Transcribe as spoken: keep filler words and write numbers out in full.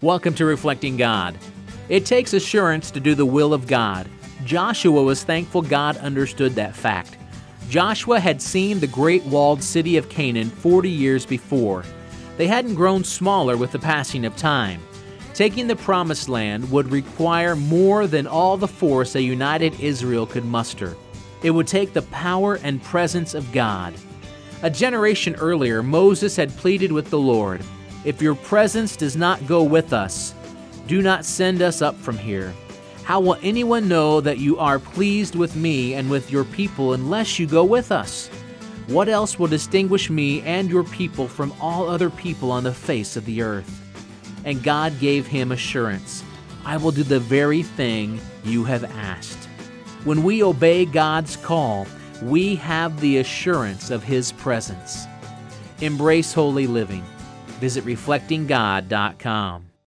Welcome to Reflecting God. It takes assurance to do the will of God. Joshua was thankful God understood that fact. Joshua had seen the great walled city of Canaan forty years before. They hadn't grown smaller with the passing of time. Taking the promised land would require more than all the force a united Israel could muster. It would take the power and presence of God. A generation earlier, Moses had pleaded with the Lord, "If your presence does not go with us, do not send us up from here. How will anyone know that you are pleased with me and with your people unless you go with us? What else will distinguish me and your people from all other people on the face of the earth?" And God gave him assurance, "I will do the very thing you have asked." When we obey God's call, we have the assurance of His presence. Embrace holy living. Visit reflecting god dot com.